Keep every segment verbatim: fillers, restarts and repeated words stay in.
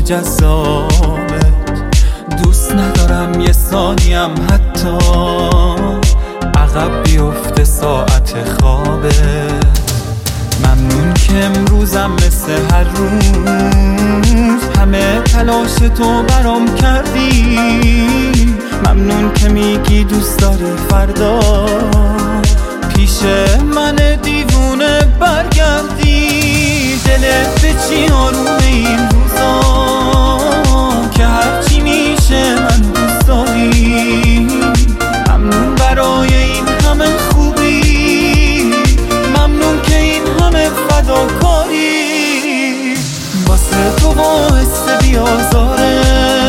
جذابت. دوست ندارم یه ثانیم حتی عقب بیفته ساعت خوابت. ممنون که امروزم مثل هر روز همه تلاش تو برام کردی. ممنون که میگی دوست داری فردا پیش من دیوونه برگردی. دلت به چی آرومه این روزا که هرچی میشه من دوست داری. ممنون برای این همه خوبی، ممنون که این همه فداکاری. واسه تو باعث بیازاره،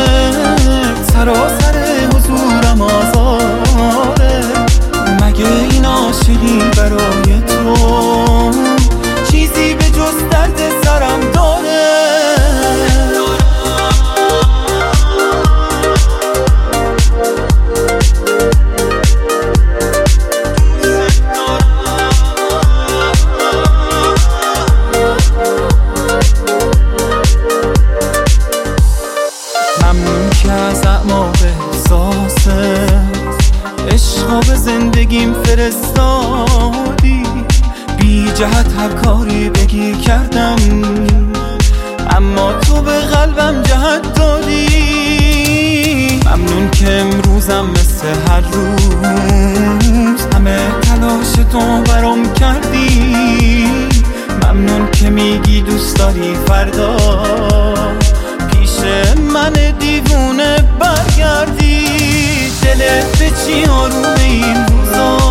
سراسر حضورم آزاره. مگه این عاشقی برای تو چیزی به جز درد سرم داره؟ ممنون که از اعماق احساست عشقا به زندگیم فرستادی. بی جهت هر کاری بگی کردم، اما تو به قلبم جهت دادی. ممنون که امروزم مثل هر روز همه تلاش تو برام کردی. ممنون که میگی دوست داری فردا پیش من دیوونه برگردی. دلت به چی آرومه این روزا